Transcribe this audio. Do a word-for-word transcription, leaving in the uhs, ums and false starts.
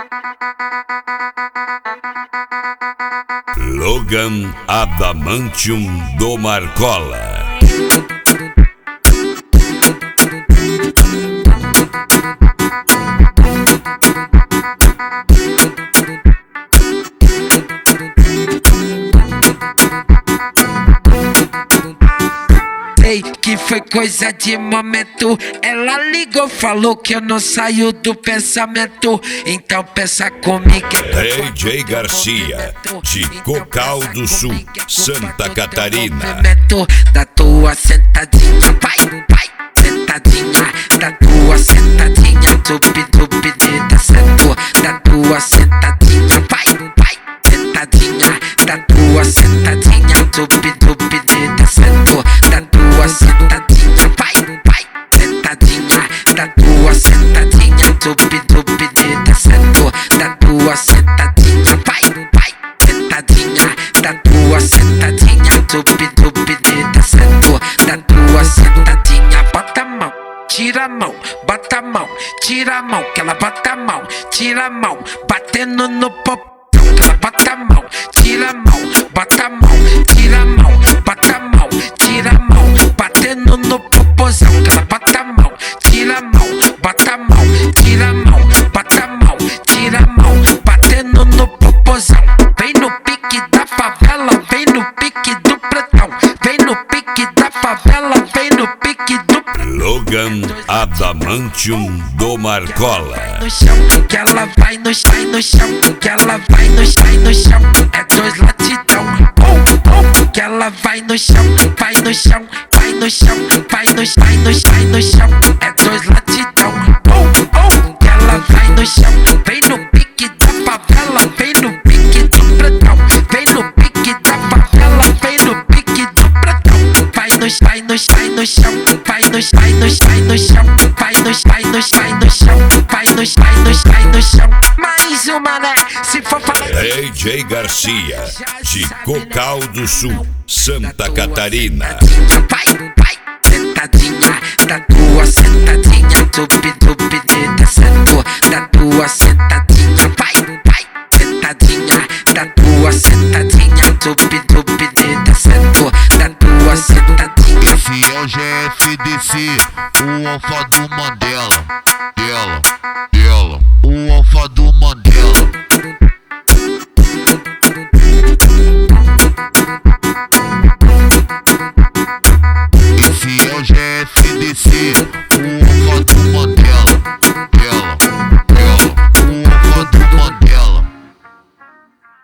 Logan Adamantium do Marcola. Sei que foi coisa de momento. Ela ligou, falou que eu não saio do pensamento. Então pensa comigo. D J Garcia, de Cocal do Sul, Santa Catarina. Da tua sentadinha, vai, vai, sentadinha. Da tua sentadinha, tupi, tupi, descendo. Da tua sentadinha, vai, vai, sentadinha. Da tua sentadinha, tupi, tupi, descendo. Da tua sentadinha, vai, vai, sentadinha. Da tua sentadinha, tupi, tupi, descendo. Da tua sentadinha, vai, vai, sentadinha. Da tua sentadinha, tupi, tupi, descendo. Da tua sentadinha, bota a mão, tira a mão, bota a mão, tira a mão, que ela bota a mão, tira a mão, batendo no popão, que ela bota a mão, tira a mão, bota a mão, tira a mão, bota a mão, tira a mão, batendo no popozão, que ela bota a mão, tira a mão, bota a mão, tira a mão, bota a mão, tira a mão, batendo no popozão. Vem no pique da favela, vem no pique do pretão, vem no pique da favela, vem no pique do pretão. Logan Adamantium do Marcola. No chão, que ela vai no chão, no chão, que ela vai no chão, no chão, é dois latidão. Oh, oh, que ela vai no chão, vai no chão, vai no chão, vai no chão, vai no chão, vai no chão, é dois latidão. Oh, oh, que ela vai no chão, vem no pique da favela, vem no pique do pretão, vem no pique da favela, vem no pique do pretão. Vai no chão, vai no chão, vai no chão, vai no chão, vai no chão, vai no chão, vai no chão, vai no chão, vai no chão, vai no chão, vai no chão. Mais uma, né? Se for falar. D J Garcia, de Cocal do Sul, Santa Catarina. Vai, vai, sentadinha, da tua sentadinha, tupi, tupi, descendo. Da tua sentadinha, vai, vai, sentadinha, da tua sentadinha, tupi, tupi, descendo. Da tua sentadinha. Esse é o G F D C, o alfa do Mandela, dela, dela, o alfa do Mandela. Esse é o G F D C, o alfa do Mandela, dela, dela, o alfa do Mandela.